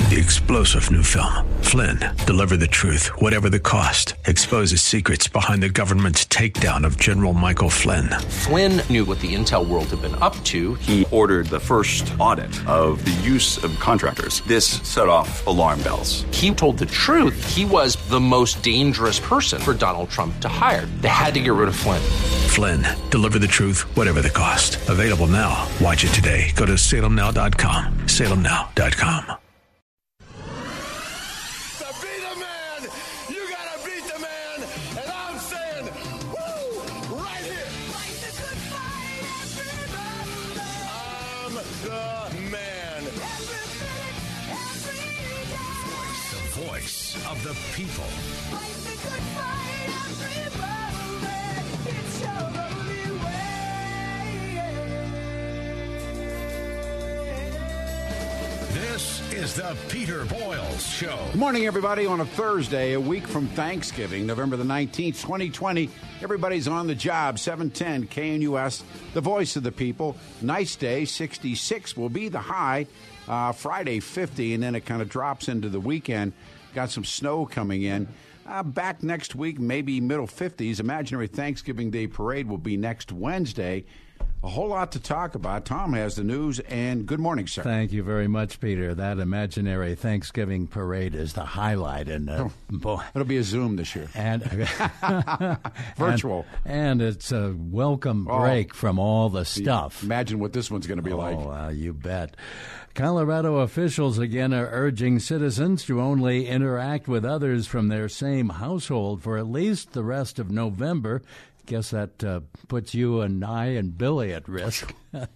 The explosive new film, Flynn, deliver the truth, whatever the cost, exposes secrets behind the government's takedown of General Michael Flynn. Flynn knew what the intel world had been up to. He ordered the first audit of the use of contractors. This set off alarm bells. He told the truth. He was the most dangerous person for Donald Trump to hire. They had to get rid of Flynn. Flynn, deliver the truth, whatever the cost. Available now. Watch it today. Go to salemnow.com. salemnow.com. Of the people. This is the Peter Boyles Show. Good morning, everybody, on a Thursday, a week from Thanksgiving, November the 19th, 2020. Everybody's on the job, 710 KNUS, the voice of the people. Nice day, 66 will be the high. Friday, 50, and then it kind of drops into the weekend. Got some snow coming in. Back next week, maybe middle 50s. Imaginary Thanksgiving Day Parade will be next Wednesday. A whole lot to talk about. Tom has the news, and good morning, sir. Thank you very much, Peter. That imaginary Thanksgiving parade is the highlight. And it'll be a Zoom this year. And virtual. And it's a welcome break from all the stuff. Imagine what this one's going to be like. Oh, you bet. Colorado officials again are urging citizens to only interact with others from their same household for at least the rest of November. Guess that puts you and I and Billy at risk.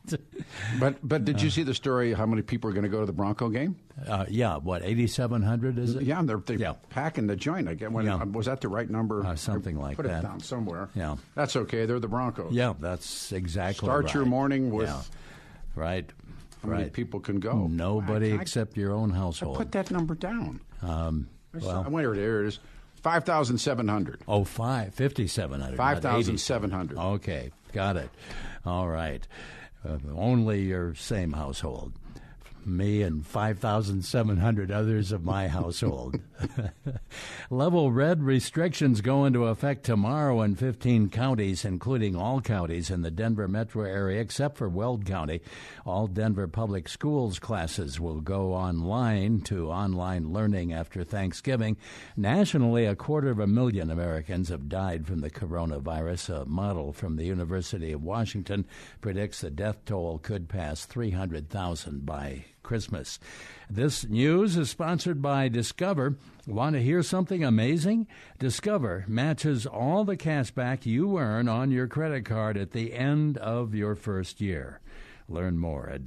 But did you see the story, how many people are going to go to the Bronco game? Yeah, what, 8,700 is it? Yeah, they're packing the joint. Was that the right number? Something like that. Put it down somewhere. Yeah. That's okay. They're the Broncos. Yeah, that's exactly right. Start your morning with... Yeah. Right. How many people can go? Nobody except your own household. Put that number down. Well, there it is. 5,700. Oh, 5,700. 5,700. Okay, got it. All right. Only your same household. Me and 5,700 others of my household. Level red restrictions go into effect tomorrow in 15 counties, including all counties in the Denver metro area except for Weld County. All Denver public schools classes will go online to online learning after Thanksgiving. Nationally, 250,000 Americans have died from the coronavirus. A model from the University of Washington predicts the death toll could pass 300,000 by Christmas. This news is sponsored by Discover. Want to hear something amazing? Discover matches all the cash back you earn on your credit card at the end of your first year. Learn more at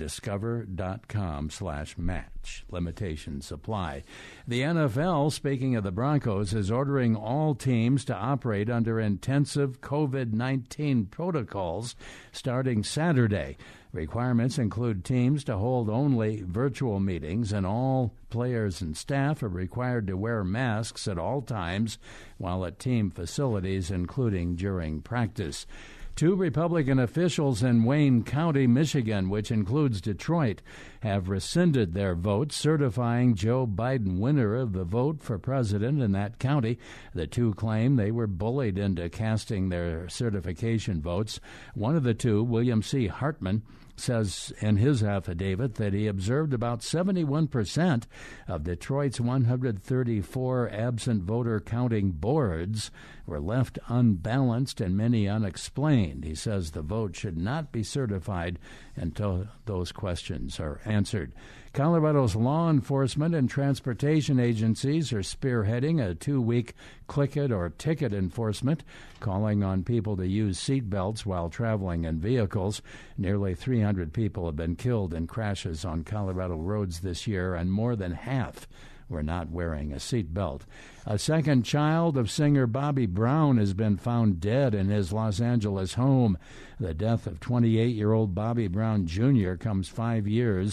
discover.com/match. Limitations apply. The NFL, speaking of the Broncos, is ordering all teams to operate under intensive COVID-19 protocols starting Saturday. Requirements include teams to hold only virtual meetings, and all players and staff are required to wear masks at all times while at team facilities, including during practice. 2 Republican officials in Wayne County, Michigan, which includes Detroit, have rescinded their votes, certifying Joe Biden winner of the vote for president in that county. The 2 claim they were bullied into casting their certification votes. One of the 2, William C. Hartman, says in his affidavit that he observed about 71% of Detroit's 134 absent voter counting boards were left unbalanced and many unexplained. He says the vote should not be certified until those questions are answered. Colorado's law enforcement and transportation agencies are spearheading a 2-week click it or ticket enforcement, calling on people to use seat belts while traveling in vehicles. Nearly 300 people have been killed in crashes on Colorado roads this year, and more than half were not wearing a seat belt. A second child of singer Bobby Brown has been found dead in his Los Angeles home. The death of 28-year-old Bobby Brown Jr. comes 5 years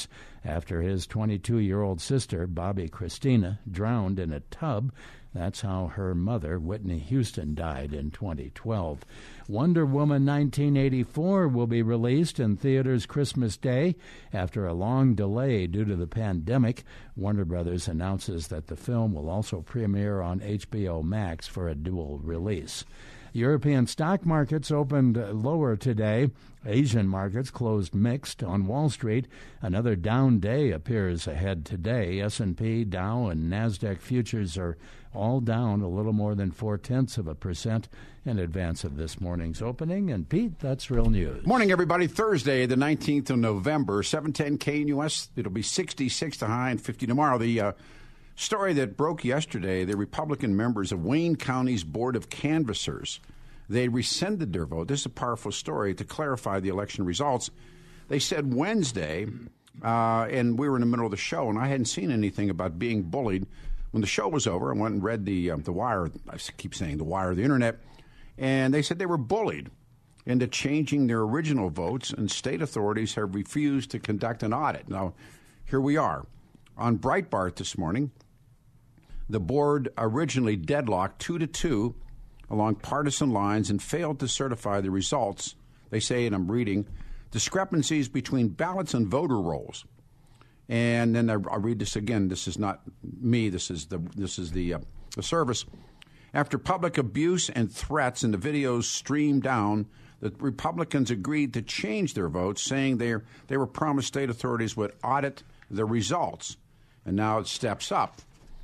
after his 22-year-old sister, Bobby Christina, drowned in a tub. That's how her mother, Whitney Houston, died in 2012. Wonder Woman 1984 will be released in theaters Christmas Day. After a long delay due to the pandemic, Warner Brothers announces that the film will also premiere on HBO Max for a dual release. European stock markets opened lower today. Asian markets closed mixed. On Wall Street, another down day appears ahead today. S&P, Dow, and NASDAQ futures are all down a little more than 0.4% in advance of this morning's opening. And, Pete, that's Real News. Morning, everybody. Thursday, the 19th of November, 710 KNUS. It'll be 66 to high and 50 tomorrow. The story that broke yesterday, the Republican members of Wayne County's Board of Canvassers, they rescinded their vote. This is a powerful story to clarify the election results. They said Wednesday, and we were in the middle of the show, and I hadn't seen anything about being bullied. When the show was over, I went and read the Wire. I keep saying the Wire, the Internet, and they said they were bullied into changing their original votes, and state authorities have refused to conduct an audit. Now, here we are. On Breitbart this morning, the board originally deadlocked 2-2 along partisan lines and failed to certify the results. They say, and I'm reading, discrepancies between ballots and voter rolls. And then I'll read this again. This is not me. This is the service. After public abuse and threats and the videos streamed down, the Republicans agreed to change their votes, saying they were promised state authorities would audit the results. And now it steps up.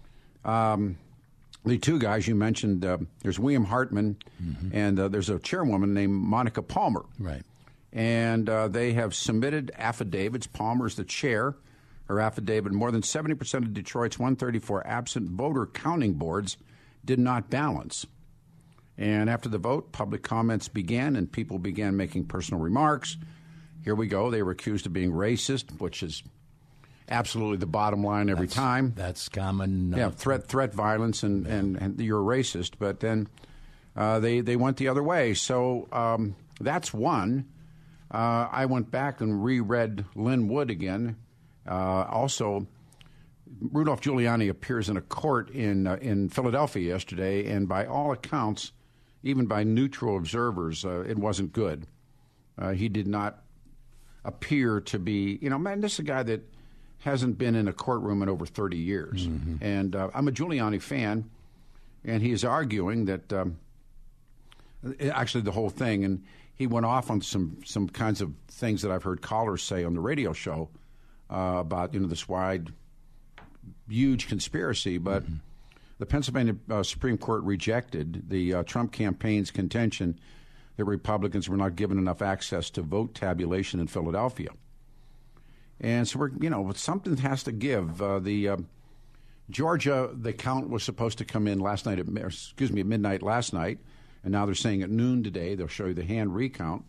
The two guys you mentioned, there's William Hartman, and there's a chairwoman named Monica Palmer. Right. And they have submitted affidavits. Palmer's the chair. Her affidavit, more than 70% of Detroit's 134 absent voter counting boards did not balance. And after the vote, public comments began, and people began making personal remarks. Here we go. They were accused of being racist, which is absolutely the bottom line every time. That's common. Yeah, threat violence, and you're a racist. But then they went the other way. So that's one. I went back and reread Lynn Wood again. Also, Rudolph Giuliani appears in a court in Philadelphia yesterday, and by all accounts, even by neutral observers, it wasn't good. He did not appear to be, this is a guy that hasn't been in a courtroom in over 30 years. Mm-hmm. And I'm a Giuliani fan, and he is arguing that actually the whole thing, and he went off on some kinds of things that I've heard callers say on the radio show about this wide, huge conspiracy. But the Pennsylvania Supreme Court rejected the Trump campaign's contention that Republicans were not given enough access to vote tabulation in Philadelphia. And so something has to give. Georgia, the count was supposed to come in at midnight last night, and now they're saying at noon today. They'll show you the hand recount.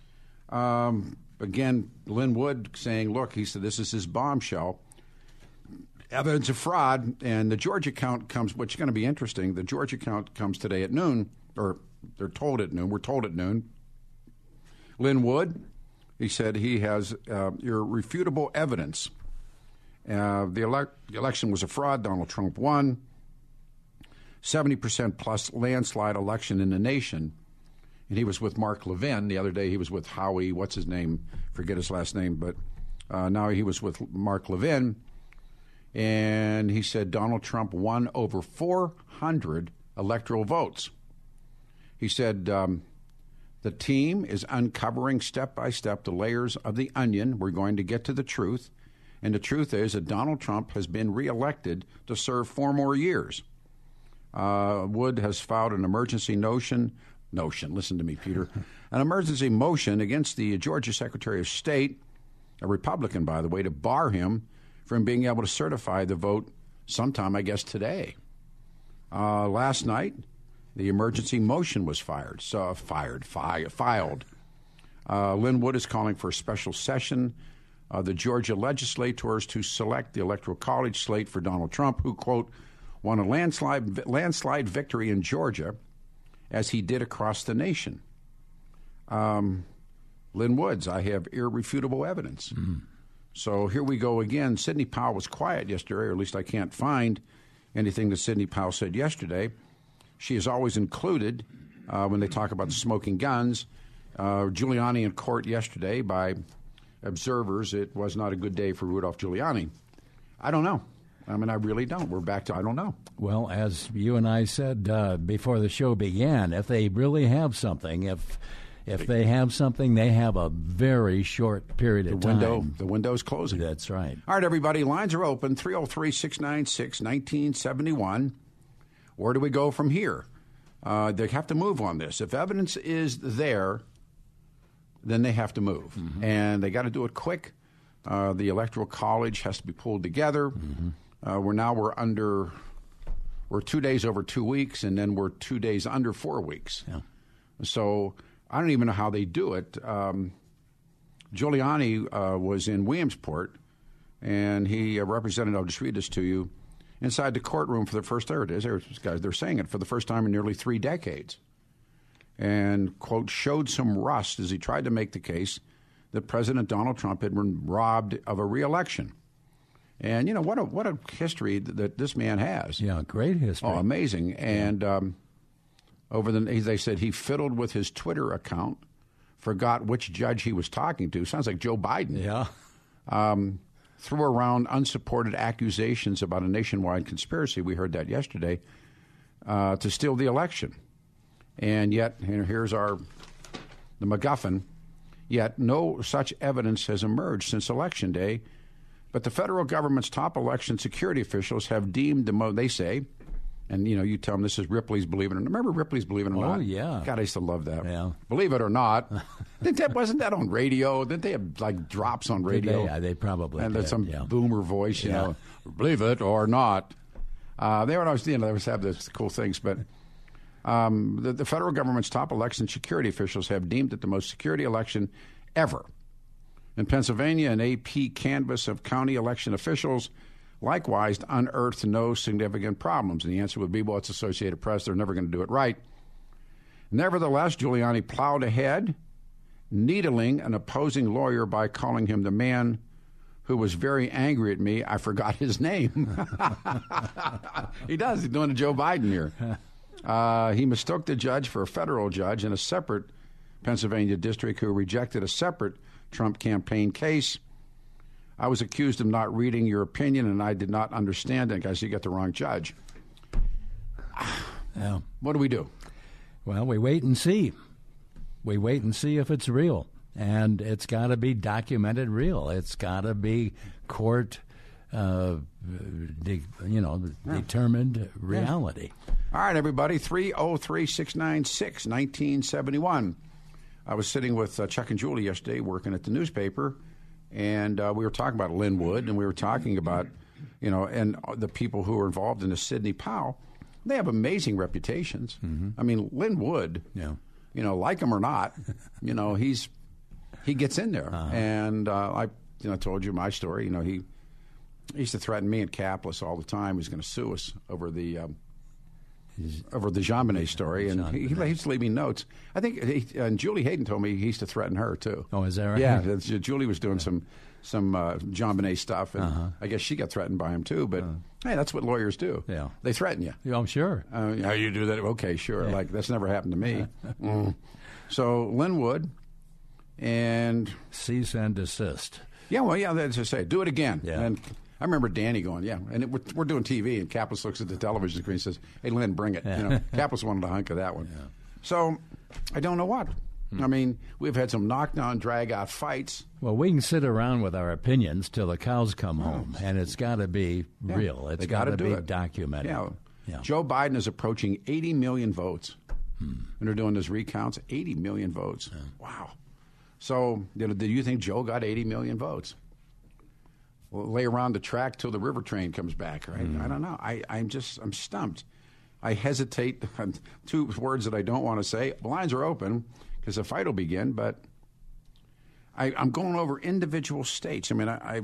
Again, Lynn Wood saying, look, he said this is his bombshell. Evidence of fraud, and the Georgia count comes, which is going to be interesting. The Georgia count comes today at noon, or they're told at noon. We're told at noon. Lynn Wood, he said he has irrefutable evidence. The election was a fraud. Donald Trump won. 70% plus landslide election in the nation. And he was with Mark Levin. The other day he was with Howie, what's his name? Forget his last name. But now he was with Mark Levin. And he said Donald Trump won over 400 electoral votes. He said the team is uncovering step by step the layers of the onion. We're going to get to the truth. And the truth is that Donald Trump has been reelected to serve 4 more years. Wood has filed an emergency motion, listen to me, Peter, an emergency motion against the Georgia Secretary of State, a Republican, by the way, to bar him from being able to certify the vote sometime, I guess, today. Last night, the emergency motion was filed. Lynn Wood is calling for a special session of the Georgia legislators to select the Electoral College slate for Donald Trump, who, quote, won a landslide victory in Georgia, as he did across the nation. Lynn Woods, I have irrefutable evidence. So here we go again. Sidney Powell was quiet yesterday, or at least I can't find anything that Sidney Powell said yesterday. She is always included when they talk about the smoking guns. Giuliani in court yesterday by observers. It was not a good day for Rudolph Giuliani. I don't know. I mean, I really don't. We're back to I don't know. Well, as you and I said before the show began, if they really have something, if they have something, they have a very short period of time. The window's closing. That's right. All right, everybody, lines are open, 303-696-1971. Where do we go from here? They have to move on this. If evidence is there, then they have to move. Mm-hmm. And they got to do it quick. The Electoral College has to be pulled together. Mm-hmm. We're 2 days over 2 weeks, and then we're 2 days under 4 weeks. Yeah. So I don't even know how they do it. Giuliani was in Williamsport, and he represented, I'll just read this to you, inside the courtroom for the first, there it is, they're saying it, for the first time in nearly 3 decades. And, quote, showed some rust as he tried to make the case that President Donald Trump had been robbed of a re-election. And, you know, what a history that this man has. Yeah, great history. Oh, amazing. And they said he fiddled with his Twitter account, forgot which judge he was talking to. Sounds like Joe Biden. Yeah. Threw around unsupported accusations about a nationwide conspiracy. We heard that yesterday, to steal the election. And yet, here's the MacGuffin, yet no such evidence has emerged since Election Day. But the federal government's top election security officials have deemed they say, and, you know, you tell them this is Ripley's Believe It or Not. Remember Ripley's Believe It or Not? Oh, yeah. God, I used to love that. Yeah. Believe it or not. Wasn't that on radio? Didn't they have, like, drops on radio? Yeah, they probably and did. And some boomer voice, you know, believe it or not. They would always, they always have those cool things. But the federal government's top election security officials have deemed it the most security election ever. In Pennsylvania, an AP canvass of county election officials likewise unearthed no significant problems. And the answer would be, well, it's Associated Press. They're never going to do it right. Nevertheless, Giuliani plowed ahead, needling an opposing lawyer by calling him the man who was very angry at me. I forgot his name. He does. He's doing a Joe Biden here. He mistook the judge for a federal judge in a separate Pennsylvania district who rejected a separate Trump campaign case. I was accused of not reading your opinion, and I did not understand it. Guys, you got the wrong judge. Yeah. What do we do? Well, we wait and see. We wait and see if it's real. And it's got to be documented real. It's got to be court, determined reality. All right, everybody, 303-696-1971. I was sitting with Chuck and Julie yesterday working at the newspaper, and we were talking about Linwood, and we were talking about, you know, and the people who were involved in the Sidney Powell. They have amazing reputations. Mm-hmm. I mean, Linwood, you know, like him or not, you know, he gets in there. Uh-huh. And I told you my story. You know, he used to threaten me and Kaplis all the time. He was going to sue us over the JonBenet story, and he used to leave me notes. I think, and Julie Hayden told me he used to threaten her too. Oh, is that right? Yeah, Julie was doing some JonBenet stuff, and I guess she got threatened by him too. But hey, that's what lawyers do. Yeah, they threaten you. Yeah, I'm sure. How you do that? Okay, sure. Yeah. Like that's never happened to me. So Linwood and cease and desist. Yeah, well, yeah, that's to say, do it again. Yeah. And I remember Danny going, and we're doing TV, and Kaplis looks at the television screen and says, hey, Lynn, bring it. You know, Kaplis wanted a hunk of that one. Yeah. So I don't know what. I mean, we've had some knockdown, drag-out fights. Well, we can sit around with our opinions till the cows come home, and it's got to be real. It's got to be documented. Yeah. Joe Biden is approaching 80 million votes. And they're doing those recounts, 80 million votes. Yeah. Wow. So, do you think Joe got 80 million votes? We'll lay around the track till the river train comes back, right? I don't know. I'm stumped. I hesitate on two words that I don't want to say. The lines are open because the fight will begin, but I'm going over individual states. I mean, I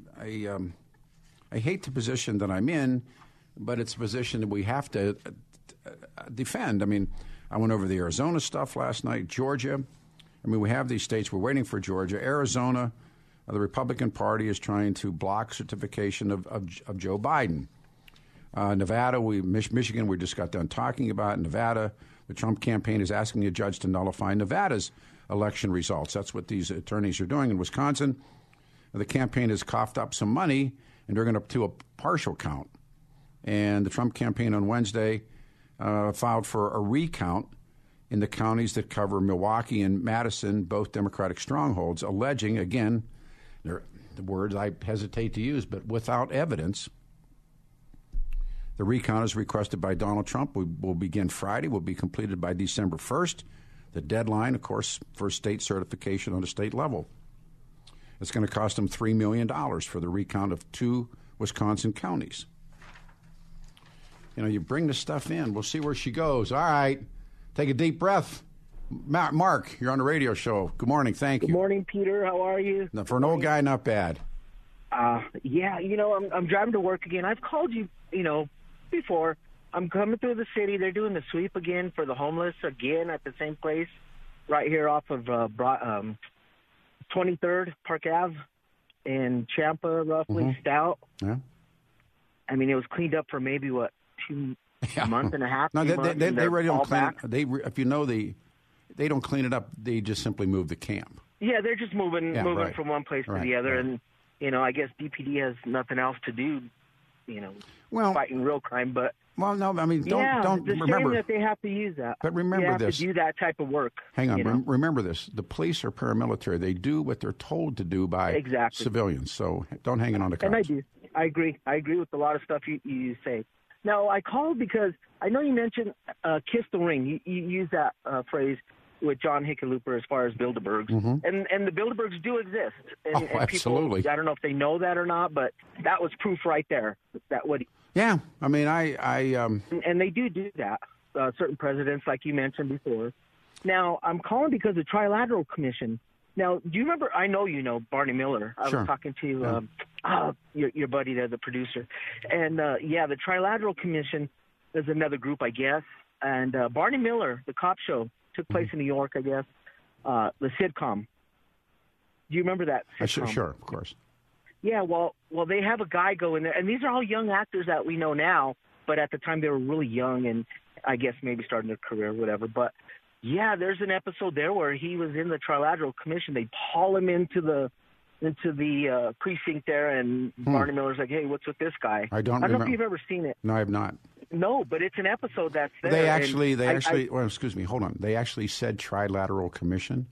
hate the position that I'm in, but it's a position that we have to defend. I mean, I went over the Arizona stuff last night, Georgia. I mean, we have these states. We're waiting for Georgia. Arizona, The Republican Party is trying to block certification of Joe Biden. Nevada, Michigan, we just got done talking about. Nevada, the Trump campaign is asking a judge to nullify Nevada's election results. That's what these attorneys are doing. In Wisconsin, the campaign has coughed up some money, and they're going to do a partial count. And the Trump campaign on Wednesday filed for a recount in the counties that cover Milwaukee and Madison, both Democratic strongholds, alleging, again, the words I hesitate to use, but without evidence. The recount is requested by Donald Trump. We will begin Friday. Will be completed by December 1st. The deadline, of course, for state certification on the state level. It's going to cost them $3 million for the recount of 2 Wisconsin counties. You know, you bring the stuff in. We'll see where she goes. All right. Take a deep breath. Mark, you're on the radio show. Good morning. Thank you. Good morning, Peter. How are you? Now, for an old guy, not bad. Yeah, you know, I'm driving to work again. I've called you, before. I'm coming through the city. They're doing the sweep again for the homeless again at the same place right here off of 23rd Park Ave in Champa, roughly, Stout. Yeah. I mean, it was cleaned up for maybe, 2 months and a half? No, they really don't clean it. If you know, they don't clean it up. They just simply move the camp. Yeah, they're just moving right. from one place to the other. Right. And, I guess DPD has nothing else to do, fighting real crime. But well, no, I mean, don't it's a remember shame that they have to use that. But remember they have this. to do that type of work. Hang on. Remember this. The police are paramilitary. They do what they're told to do by civilians. So don't hang it on the cops. And I do. I agree. I agree with a lot of stuff you say. Now, I called because I know you mentioned kiss the ring. You used that phrase with John Hickenlooper as far as Bilderbergs. And the Bilderbergs do exist. And absolutely. People, I don't know if they know that or not, but that was proof right there. Yeah. I mean, And they do that, certain presidents, like you mentioned before. Now, I'm calling because the Trilateral Commission. Now, do you remember, I know you know Barney Miller. I was talking to your buddy there, the producer. And, the Trilateral Commission is another group, I guess. And Barney Miller, the cop show, took place in New York, I guess, the sitcom. Do you remember that sitcom? Sure, of course. Yeah, well, they have a guy go in there. And these are all young actors that we know now, but at the time they were really young and I guess maybe starting their career or whatever. But, yeah, there's an episode there where he was in the Trilateral Commission. They haul him into the precinct there, and Barney Miller's like, hey, what's with this guy? I don't know if you've ever seen it. No, I have not. No, but it's an episode that's there. They actually, excuse me, hold on. They actually said Trilateral Commission?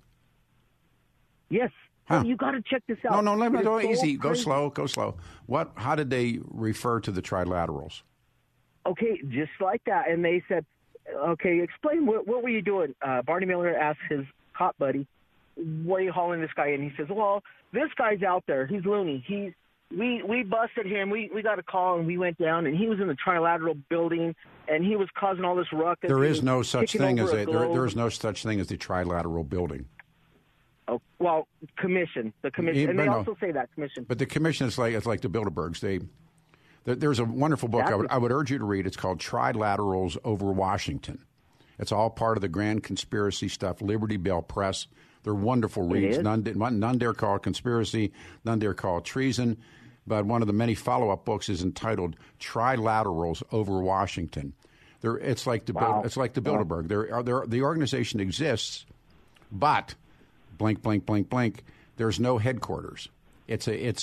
Yes. Huh. Oh, you got to check this out. No, easy. Go slow. How did they refer to the Trilaterals? Okay, just like that. And they said, okay, explain what were you doing? Barney Miller asked his cop buddy, what are you hauling this guy in? He says, well, this guy's out there. He's loony. We busted him. We got a call, and we went down, and he was in the Trilateral building, and he was causing all this ruckus. There is no such thing as there is no such thing as the Trilateral building. Oh, well, commission. The commission. And they also say that, commission. But the commission is like the Bilderbergs. There's a wonderful book I would urge you to read. It's called Trilaterals Over Washington. It's all part of the grand conspiracy stuff, Liberty Bell Press. They're wonderful reads. None dare call it conspiracy, none dare call it treason. But one of the many follow-up books is entitled Trilaterals Over Washington. It's like the Bilderberg. The organization exists, but blank, blank, blank, blank. There's no headquarters. There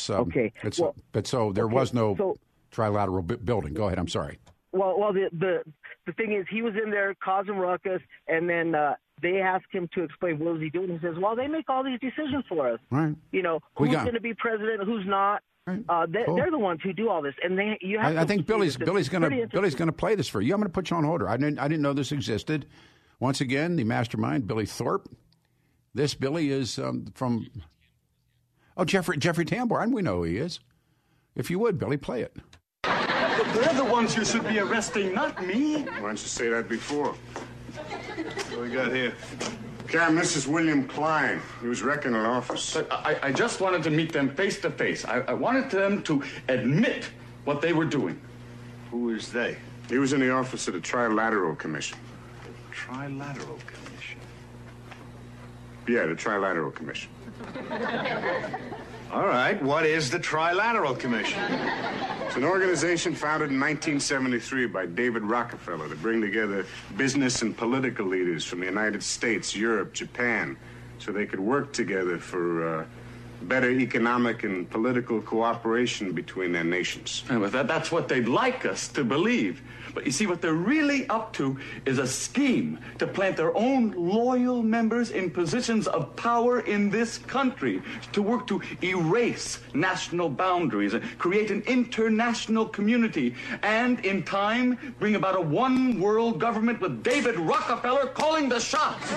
was no Trilateral building. Go ahead. I'm sorry. Well, the thing is, he was in there causing ruckus, and then they asked him to explain what was he doing. He says, "Well, they make all these decisions for us. Right. Who's going to be president, who's not. Right. They're the ones who do all this, and you have. I think Billy's going to play this for you. I'm going to put you on hold. I didn't know this existed. Once again, the mastermind, Billy Thorpe. This Billy is from Jeffrey Tambor, and we know who he is. If you would, Billy, play it. They're the ones you should be arresting, not me. Why didn't you say that before? What do we got here? Cam, this is William Klein. He was wrecking an office. But I just wanted to meet them face to face. I wanted them to admit what they were doing. Who is they? He was in the office of the Trilateral Commission. Trilateral Commission? Yeah, the Trilateral Commission. All right, what is the Trilateral Commission? It's an organization founded in 1973 by David Rockefeller to bring together business and political leaders from the United States, Europe, Japan, so they could work together for better economic and political cooperation between their nations. Well, that's what they'd like us to believe. But you see, what they're really up to is a scheme to plant their own loyal members in positions of power in this country, to work to erase national boundaries and create an international community, and in time bring about a one world government with David Rockefeller calling the shots.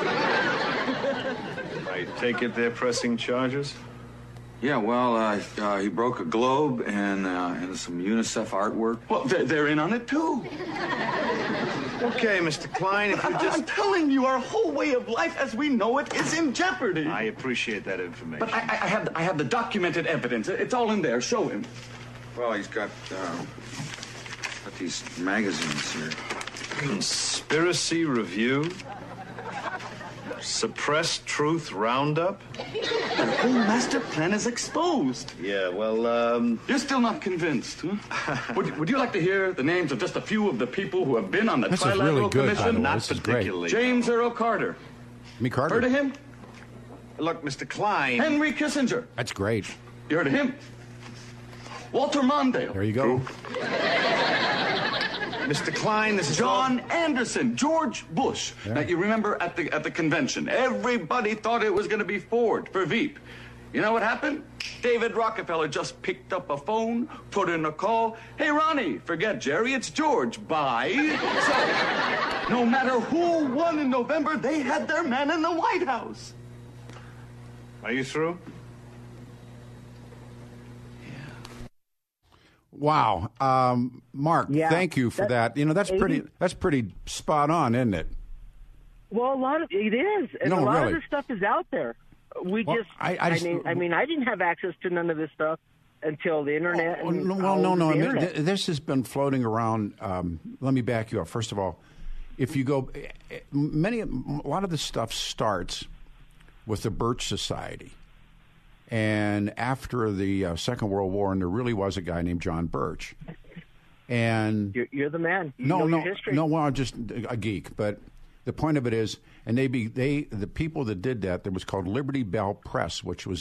I take it they're pressing charges? Yeah, well, he broke a globe and some UNICEF artwork. Well, they're in on it, too. Okay, Mr. Klein, if you just... I'm telling you, our whole way of life as we know it is in jeopardy. I appreciate that information. But I have the documented evidence. It's all in there. Show him. Well, he's got these magazines here. Conspiracy Review? Suppressed Truth Roundup? The whole master plan is exposed. Yeah, well, You're still not convinced, huh? Would you like to hear the names of just a few of the people who have been on the Trilateral really good, Commission? by the way. Not This is particularly. great. James Earl Carter. Me, Carter. Heard of him? look, Mr. Klein... Henry Kissinger. That's great. You heard of him? Walter Mondale. There you go. Mr. Klein, this is John Anderson, George Bush. Yeah. Now, you remember at the convention, everybody thought it was going to be Ford for Veep. You know what happened? David Rockefeller just picked up a phone, put in a call. Hey, Ronnie, forget Jerry, it's George. Bye. So, no matter who won in November, they had their man in the White House. Are you through? Wow, Mark, thank you for that. You know, that's pretty spot on, isn't it? Well, it is, and a lot of this stuff is out there. I didn't have access to none of this stuff until the internet. No. I mean, this has been floating around. Let me back you up. First of all, if you go, a lot of this stuff starts with the Birch Society. And after the Second World War, and there really was a guy named John Birch. And you're the man. No, well, I'm just a geek. But the point of it is, and the people that did that, there was called Liberty Bell Press, which was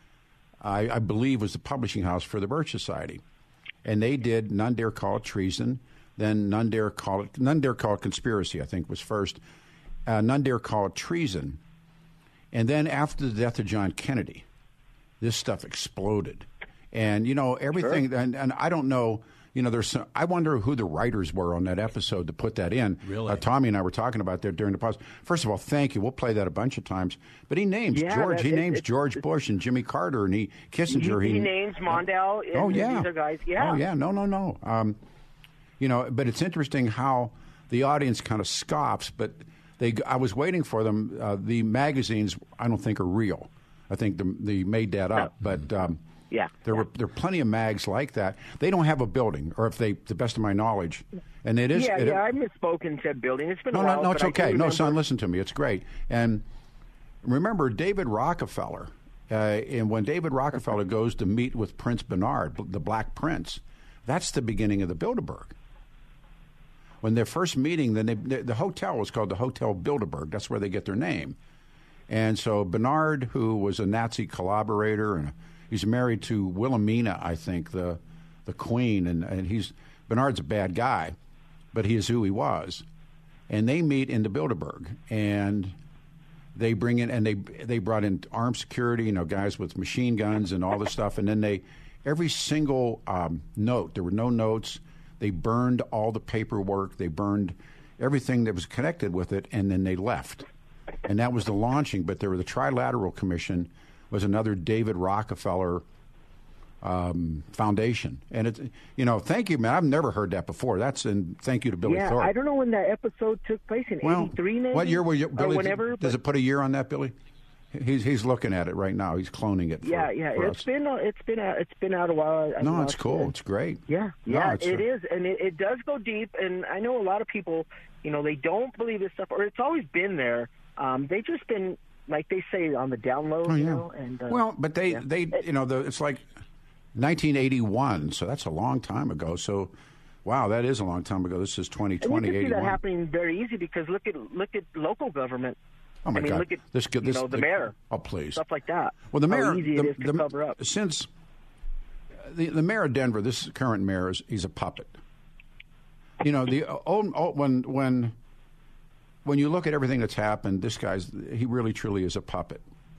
I believe was the publishing house for the Birch Society. And they did None Dare Call It Treason, then None Dare Call It Conspiracy, I think was first. None Dare Call It Treason. And then after the death of John Kennedy, this stuff exploded. And, you know, everything, sure. and I don't know, you know, I wonder who the writers were on that episode to put that in. Really? Tommy and I were talking about that during the pause. First of all, thank you. We'll play that a bunch of times. But he names George. He names George Bush and Jimmy Carter and Kissinger. He names Mondale. Oh, yeah. These are guys. Yeah. Oh, yeah. No. You know, but it's interesting how the audience kind of scoffs, but I was waiting for them. The magazines, I don't think, are real. I think they made that up, but there are plenty of mags like that. They don't have a building, or to the best of my knowledge, and it is. I misspoke and said building. It's been a while. No, it's okay. No, son, listen to me. It's great. And remember, David Rockefeller, and when David Rockefeller goes to meet with Prince Bernard, the Black Prince, that's the beginning of the Bilderberg. When they're first meeting, then the hotel was called the Hotel Bilderberg. That's where they get their name. And so Bernard, who was a Nazi collaborator, and he's married to Wilhelmina, I think, the queen, and Bernard's a bad guy, but he is who he was. And they meet in the Bilderberg, and they bring in, and they brought in armed security, you know, guys with machine guns and all this stuff, and then every single note, there were no notes. They burned all the paperwork. They burned everything that was connected with it, and then they left. And that was the launching. But the Trilateral Commission was another David Rockefeller foundation. And it's, you know, thank you, man. I've never heard that before. And thank you to Billy Thorpe. I don't know when that episode took place, in 83 maybe? What year were you, Billy? Or whenever. Does it put a year on that, Billy? He's looking at it right now. He's cloning it. It's been out a while. No, it's cool. It's great. It is, and it does go deep. And I know a lot of people, you know, they don't believe this stuff, or it's always been there. They've just been like they say, on the down low. Oh, yeah. You know, and well, but they it's like 1981, so that's a long time ago. So, wow, that is a long time ago. This is 2020. And you can see 81. that happening very easy because look at local government. Oh my God! Look at the mayor. Oh, please. Stuff like that. Well, the mayor. How easy it is to cover up. Since the mayor of Denver, this current mayor, he's a puppet. You know, the old when you look at everything that's happened, he really truly is a puppet,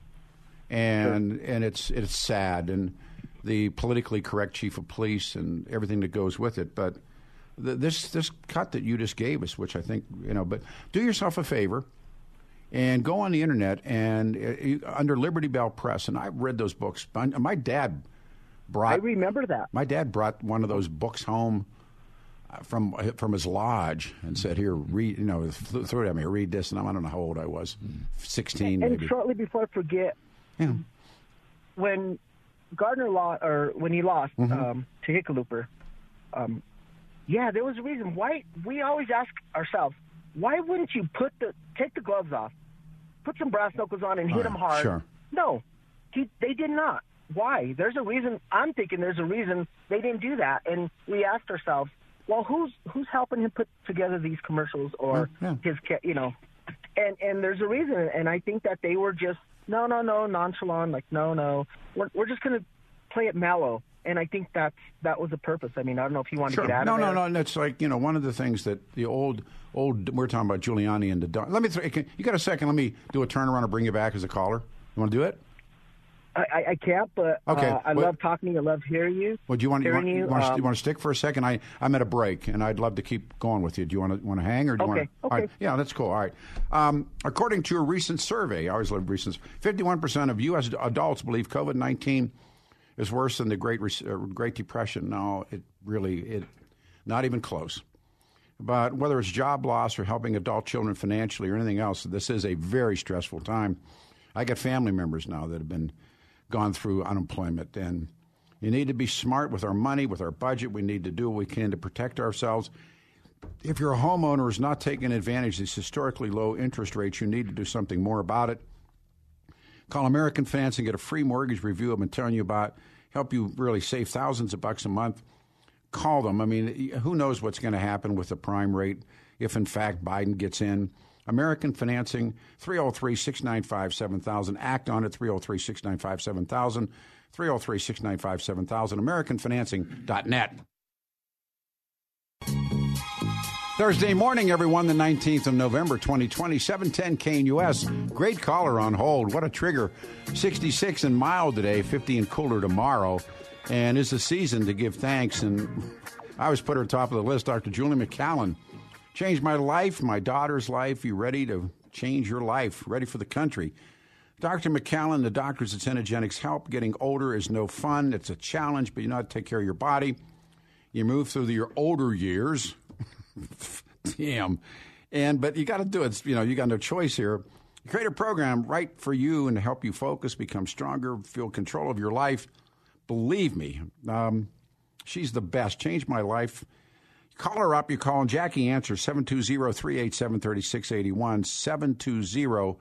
and it's sad, and the politically correct chief of police and everything that goes with it. But this cut that you just gave us, which I think but do yourself a favor. And go on the internet and under Liberty Bell Press, and I've read those books. My dad brought. I remember that. My dad brought one of those books home from his lodge and said, "Here, read." Threw it at me. Read this, and I don't know how old I was, 16 and maybe. Shortly before I forget, when Gardner lost, or when he lost to Hickenlooper, there was a reason why. We always ask ourselves, why wouldn't you take the gloves off? Put some brass knuckles on and hit him hard. Sure. No, they did not. Why? There's a reason. I'm thinking there's a reason they didn't do that. And we asked ourselves, well, who's helping him put together these commercials or his, and there's a reason. And I think that they were just no, nonchalant, like no, we're just going to play it mellow. And I think that was the purpose. I mean, I don't know if you want to get out of it. No. And it's like, one of the things that the old we're talking about Giuliani and the. You got a second? Let me do a turnaround and bring you back as a caller. You want to do it? I can't, but okay. I love talking to you. I love hearing you. Well, do you want to stick for a second? I'm at a break, and I'd love to keep going with you. Do you want to hang, or do you want to? Okay. All right. Yeah, that's cool. All right. According to a recent survey, I always love recent. 51% of U.S. adults believe COVID-19 is worse than the Great Depression. No, it not even close. But whether it's job loss or helping adult children financially or anything else, this is a very stressful time. I got family members now that have gone through unemployment, and you need to be smart with our money, with our budget. We need to do what we can to protect ourselves. If you're a homeowner who's not taking advantage of these historically low interest rates, you need to do something more about it. Call American Finance and get a free mortgage review I've been telling you about. Help you really save thousands of bucks a month. Call them. I mean, who knows what's going to happen with the prime rate if, in fact, Biden gets in. American Financing, 303-695-7000. Act on it, 303-695-7000. 303-695-7000. AmericanFinancing.net. Thursday morning, everyone, the 19th of November, 2020, 710 KNUS. Great caller on hold. What a trigger. 66 and mild today, 50 and cooler tomorrow. And it's the season to give thanks. And I always put her top of the list, Dr. Julie McCallan. Changed my life, my daughter's life. You ready to change your life? Ready for the country? Dr. McCallan, the doctors at Cenegenics help. Getting older is no fun. It's a challenge, but you know how to take care of your body. You move through your older years. Damn. But you got to do it. You got no choice here. Create a program right for you and to help you focus, become stronger, feel control of your life. Believe me, she's the best. Changed my life. Call her up. You call, and Jackie answers 720-387-3681,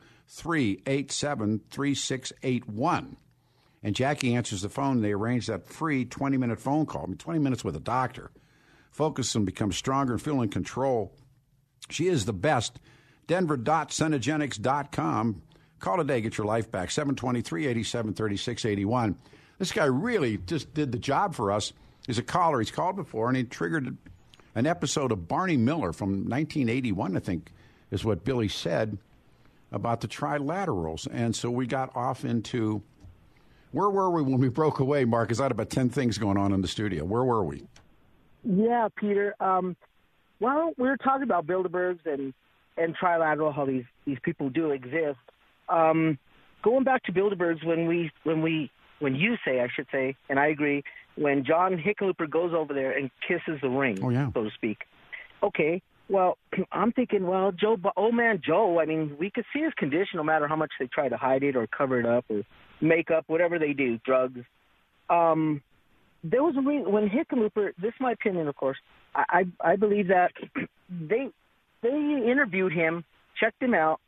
720-387-3681. And Jackie answers the phone. They arrange that free 20-minute phone call. 20 minutes with a doctor. Focus and become stronger and feel in control. She is the best. Denver.Cenegenics.com. Call today. Get your life back. 720-387-3681. This guy really just did the job for us. He's a caller. He's called before, and he triggered an episode of Barney Miller from 1981, I think, is what Billy said about the trilaterals. And so we got off into, where were we when we broke away, Mark? Is that about 10 things going on in the studio? Where were we? Yeah, Peter. Well, we were talking about Bilderbergs and trilateral, how these people do exist. Going back to Bilderbergs, when you say, I should say, and I agree, when John Hickenlooper goes over there and kisses the ring, so to speak. Okay, well, I'm thinking, well, old man Joe, I mean, we could see his condition no matter how much they try to hide it or cover it up or make up, whatever they do, drugs. There was a reason, when Hickenlooper, this is my opinion, of course, I believe that they interviewed him, checked him out,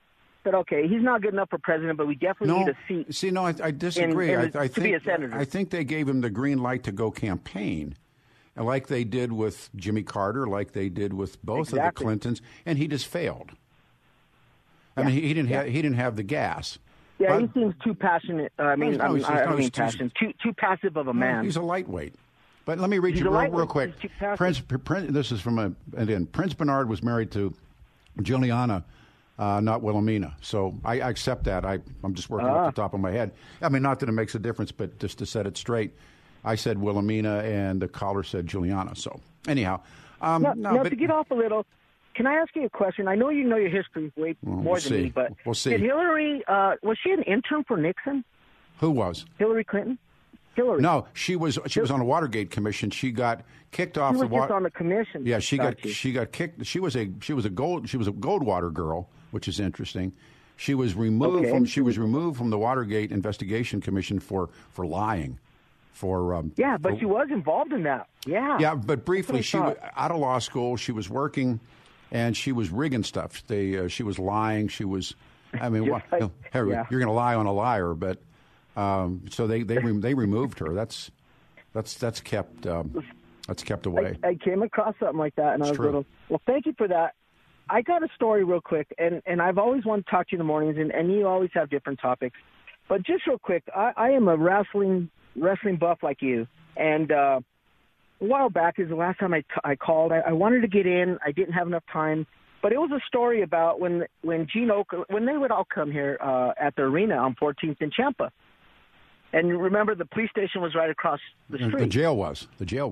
said, okay, he's not good enough for president, but we definitely need a seat. See, no, I disagree. I think, to be a senator. I think they gave him the green light to go campaign, like they did with Jimmy Carter, like they did with both of the Clintons, and he just failed. I mean, he didn't have the gas. Yeah, he seems too passionate. I mean, passionate. Too passive of a man. He's a lightweight. But let me read you real quick. Prince, this is from Prince Bernard was married to Juliana, not Wilhelmina. So I accept that. I'm just working off the top of my head. I mean, not that it makes a difference, but just to set it straight, I said Wilhelmina, and the caller said Juliana. So anyhow, to get off a little, can I ask you a question? I know you know your history way more than me, but we'll see. Did Hillary, was she an intern for Nixon? Who was? Hillary Clinton. Hillary. No, she was on a Watergate commission. She got kicked off the just on the commission. Yeah, she got kicked. She was a Goldwater girl, which is interesting. She was removed from the Watergate Investigation Commission for lying. But she was involved in that. Yeah. Yeah, but briefly, she was out of law school. She was working, and she was rigging stuff. She was lying. She was. I mean, you're going to lie on a liar, but. So they removed her. That's kept away. I came across something like that, and I was a little. Well, thank you for that. I got a story real quick, and I've always wanted to talk to you in the mornings, and you always have different topics. But just real quick, I am a wrestling buff like you, and a while back is the last time I called. I wanted to get in. I didn't have enough time. But it was a story about when Gene Okerlund, when they would all come here at the arena on 14th and Champa. And remember, the police station was right across the street. The jail was.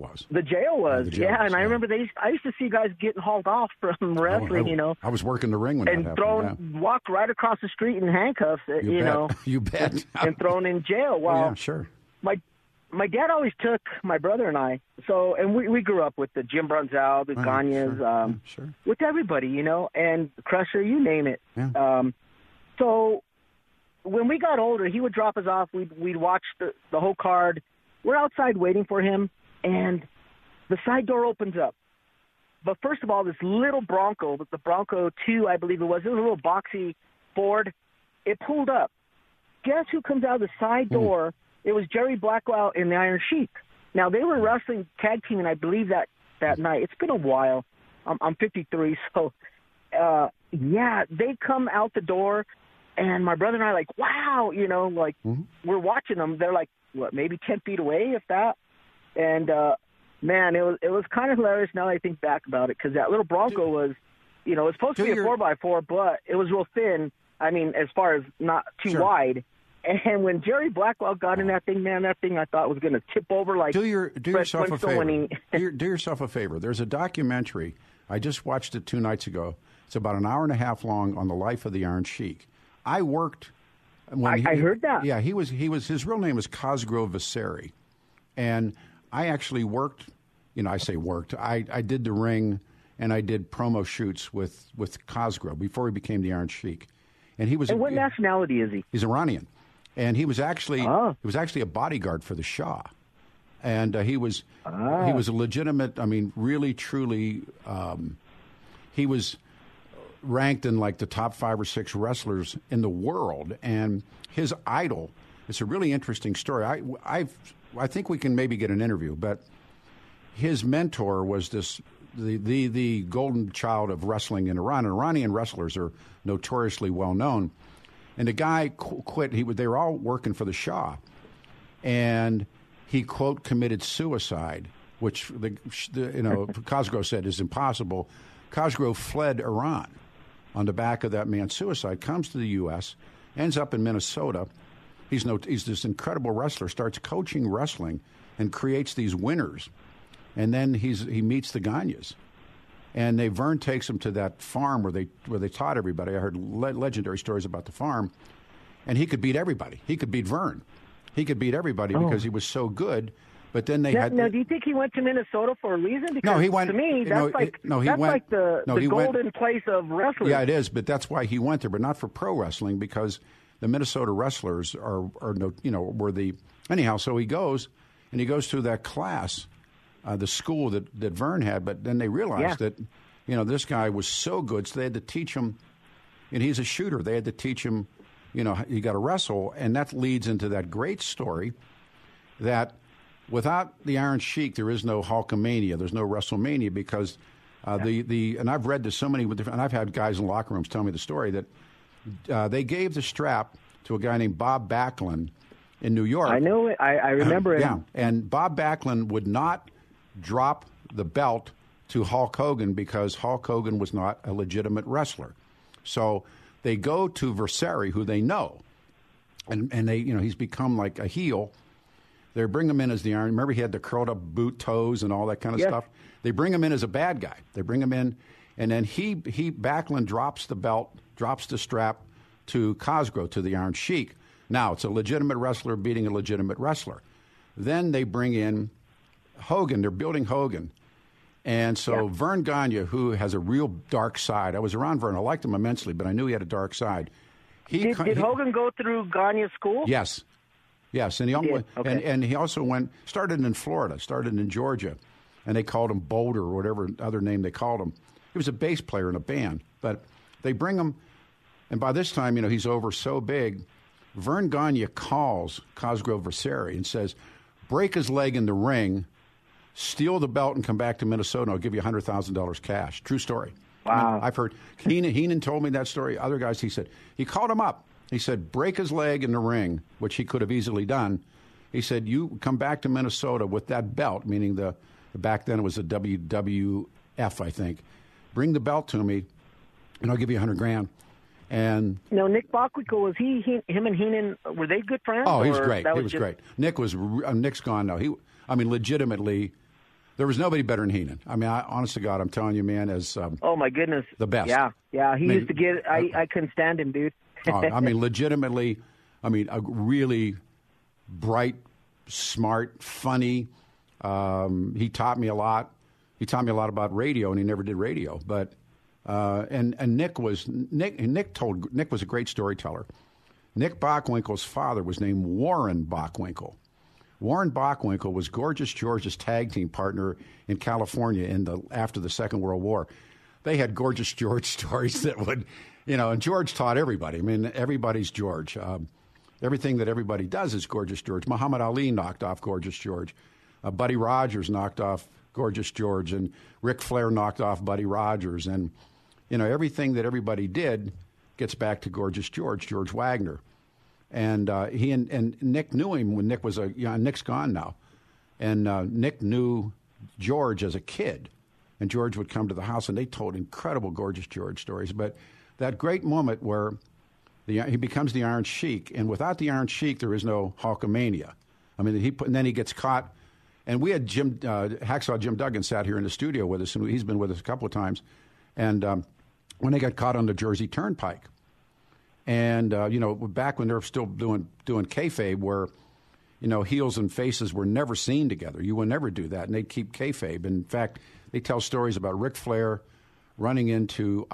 I remember I used to see guys getting hauled off from wrestling, I was working the ring when that happened. Walked right across the street in handcuffs, You bet. and thrown in jail. Well, yeah, sure. My dad always took my brother and I, and we grew up with the Jim Brunzell, the Gagnes, with everybody, and Crusher, you name it. Yeah. So when we got older, he would drop us off. We'd watch the whole card. We're outside waiting for him, and the side door opens up. But first of all, this little Bronco, the Bronco 2, I believe it was a little boxy Ford. It pulled up. Guess who comes out of the side door? It was Jerry Blackwell and the Iron Sheik. Now, they were wrestling tag teaming, I believe, that night. It's been a while. I'm 53, so, they come out the door. And my brother and I are like, wow, we're watching them. They're like, what, maybe 10 feet away, if that? And, man, it was kind of hilarious now that I think back about it, because that little Bronco was, it was supposed to be a 4x4, but it was real thin. I mean, as far as not too wide. And when Jerry Blackwell got in that thing, man, that thing I thought was going to tip over like do yourself a favor. Do yourself a favor. There's a documentary. I just watched it 2 nights ago. It's about an hour and a half long on the life of the Iron Sheik. I worked when I heard that. Yeah, he was his real name was Cosgrove Visseri, and I actually worked. I say worked. I did the ring and I did promo shoots with Cosgrove before he became the Iron Sheik, and he was. And what nationality is he? He's Iranian, and he was actually a bodyguard for the Shah, and he was a legitimate. I mean, really, truly, he was ranked in like the top 5 or 6 wrestlers in the world, and his idol. It's a really interesting story. I think we can maybe get an interview, but his mentor was the golden child of wrestling in Iran. And Iranian wrestlers are notoriously well known. And the guy quit. They were all working for the Shah, and he quote committed suicide, which Cosgrove said is impossible. Cosgrove fled Iran on the back of that man's suicide, comes to the U.S., ends up in Minnesota. He's this incredible wrestler, starts coaching wrestling and creates these winners. And then he meets the Gagnes. And Vern takes him to that farm where they taught everybody. I heard legendary stories about the farm. And he could beat everybody. He could beat Vern. He could beat everybody because he was so good. But then they had. Now, do you think he went to Minnesota for a reason? Because no, he went. To me, that's like the golden place of wrestling. Yeah, it is. But that's why he went there, but not for pro wrestling, because the Minnesota wrestlers were the anyhow. So he goes through that class, the school that Vern had. But then they realized that this guy was so good, so they had to teach him and he's a shooter. They had to teach him, you got to wrestle, and that leads into that great story that without the Iron Sheik, there is no Hulkamania, there's no WrestleMania, because and I've read this so many different, and I've had guys in locker rooms tell me the story that they gave the strap to a guy named Bob Backlund in New York. I know it. I remember it. Yeah, and Bob Backlund would not drop the belt to Hulk Hogan because Hulk Hogan was not a legitimate wrestler. So they go to Versari, who they know, and they, he's become like a heel. They bring him in as the Iron. Remember, he had the curled up boot toes and all that kind of stuff. They bring him in as a bad guy. They bring him in, and then Backlund drops the belt, drops the strap to Cosgrove, to the Iron Sheik. Now it's a legitimate wrestler beating a legitimate wrestler. Then they bring in Hogan. They're building Hogan. And so Vern Gagne, who has a real dark side. I was around Vern. I liked him immensely, but I knew he had a dark side. Did Hogan go through Gagne's school? Yes. And he also started in Florida, started in Georgia, and they called him Boulder or whatever other name they called him. He was a bass player in a band. But they bring him, and by this time, he's over so big, Vern Gagne calls Cosgrove Versari and says, break his leg in the ring, steal the belt, and come back to Minnesota. I'll give you $100,000 cash. True story. Wow. I've heard Heenan told me that story. Other guys, he called him up. He said, break his leg in the ring, which he could have easily done. He said, you come back to Minnesota with that belt, meaning back then it was a WWF, I think. Bring the belt to me, and I'll give you $100,000. And Nick Bockwinkel, was him and Heenan, were they good friends? Oh, he was great. He was great. Nick's gone now. Legitimately, there was nobody better than Heenan. Honest to God, I'm telling you, man, oh my goodness, the best. Yeah. He used to get. I couldn't stand him, dude. Legitimately, a really bright, smart, funny. He taught me a lot. He taught me a lot about radio, and he never did radio. But and Nick was a great storyteller. Nick Bockwinkel's father was named Warren Bockwinkel. Warren Bockwinkel was Gorgeous George's tag team partner in California after the Second World War. They had Gorgeous George stories that would, and George taught everybody. Everybody's George. Everything that everybody does is Gorgeous George. Muhammad Ali knocked off Gorgeous George. Buddy Rogers knocked off Gorgeous George, and Ric Flair knocked off Buddy Rogers. And, everything that everybody did gets back to Gorgeous George Wagner. And he and Nick knew him when Nick was Nick's gone now. And Nick knew George as a kid. And George would come to the house, and they told incredible Gorgeous George stories. But that great moment where he becomes the Iron Sheik, and without the Iron Sheik, there is no Hulkamania. And then he gets caught. And we had Hacksaw Jim Duggan sat here in the studio with us, and he's been with us a couple of times. And when they got caught on the Jersey Turnpike, and back when they were still doing kayfabe, where heels and faces were never seen together. You would never do that, and they'd keep kayfabe. In fact, they tell stories about Ric Flair running into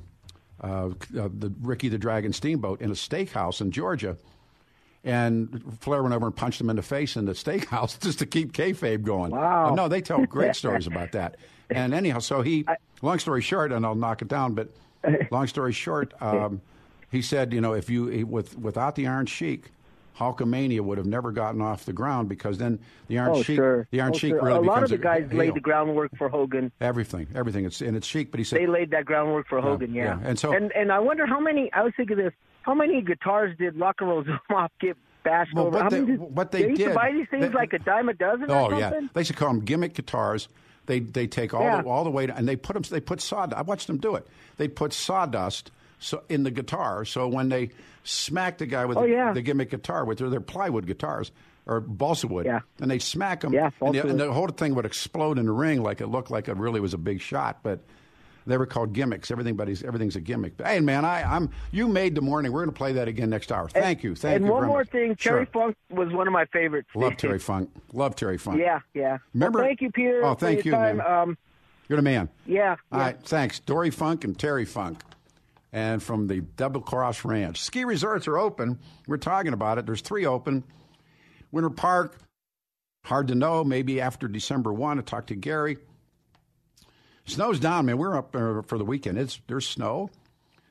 the Ricky the Dragon Steamboat in a steakhouse in Georgia. And Flair went over and punched him in the face in the steakhouse just to keep kayfabe going. Wow. No, they tell great stories about that. And anyhow, so long story short, and I'll knock it down, but long story short, he said, without the Iron Sheik, Hulkamania would have never gotten off the ground, because then the Iron Sheik, really becomes a lot of the guys laid the groundwork for Hogan. Everything. It's Sheik, but he said they laid that groundwork for Hogan. Yeah. And so, and I wonder how many. I was thinking this. How many guitars did Rock and Roll Zumwalt get bashed over? What they used did, to buy these things like a dime a dozen. Or something? Yeah, they used to call them gimmick guitars. They take all the way to, and they put sawdust. I watched them do it. They put sawdust in the guitar, so when they smack the guy with the gimmick guitar with their plywood guitars or balsa wood, and they smack them, and the whole thing would explode in the ring like it looked like it really was a big shot, but they were called gimmicks. Everything's a gimmick. But, hey, man, you made the morning. We're going to play that again next hour. Thank you. And one more thing, Terry Funk was one of my favorites. Love Terry Funk. Yeah. Remember? Well, thank you, Peter. Oh, thank you, man. You're the man. Yeah. All right, thanks. Dory Funk and Terry Funk. And from the Double Cross Ranch. Ski resorts are open. We're talking about it. There's 3 open. Winter Park, hard to know. Maybe after December 1, I talked to Gary. Snow's down, man. We're up for the weekend. There's snow.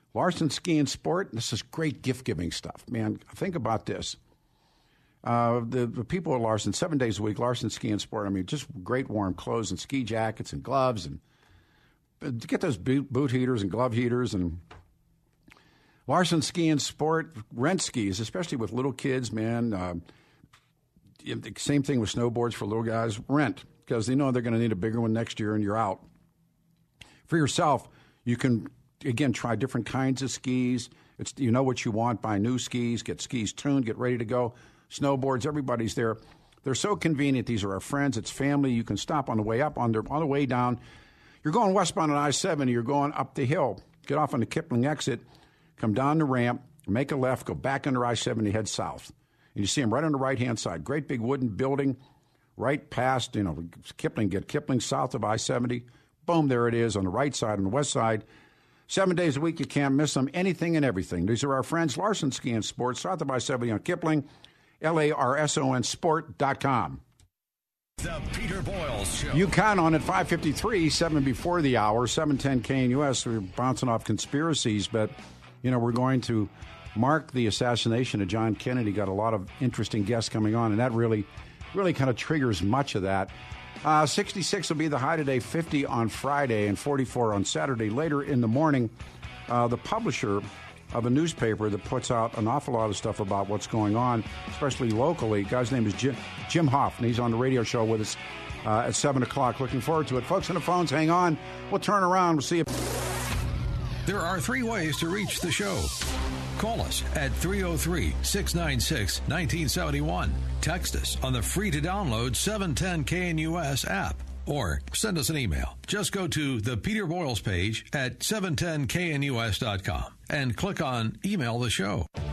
Larson Ski and Sport, this is great gift-giving stuff. Man, think about this. The people at Larson, 7 days a week, Larson Ski and Sport, I mean, just great warm clothes and ski jackets and gloves. And get those boot heaters and glove heaters. And Larson Ski and Sport, rent skis, especially with little kids, man. Same thing with snowboards for little guys. Rent, because they know they're going to need a bigger one next year and you're out. For yourself, you can, again, try different kinds of skis. You know what you want, buy new skis, get skis tuned, get ready to go. Snowboards, everybody's there. They're so convenient. These are our friends. It's family. You can stop on the way up, on the way down. You're going westbound on I-70. You're going up the hill. Get off on the Kipling exit, come down the ramp, make a left, go back under I-70, head south. And you see them right on the right-hand side. Great big wooden building right past, Kipling. Get Kipling south of I-70. Boom, there it is on the right side, on the west side. 7 days a week, you can't miss them. Anything and everything. These are our friends, Larson Ski and Sports, south of I-70 on Kipling, LARSONsport.com. The Peter Boyles Show. You count on it, 5:53, 7 before the hour, 710 KNUS. We're bouncing off conspiracies, but, we're going to mark the assassination of John Kennedy. Got a lot of interesting guests coming on, and that really kind of triggers much of that. 66 will be the high today, 50 on Friday, and 44 on Saturday. Later in the morning, the publisher of a newspaper that puts out an awful lot of stuff about what's going on, especially locally. The guy's name is Jim Hoff, and he's on the radio show with us at 7 o'clock. Looking forward to it. Folks on the phones, hang on. We'll turn around. We'll see you. There are 3 ways to reach the show. Call us at 303-696-1971. Text us on the free-to-download 710 KNUS app. Or send us an email. Just go to the Peter Boyles page at 710knus.com and click on Email the Show.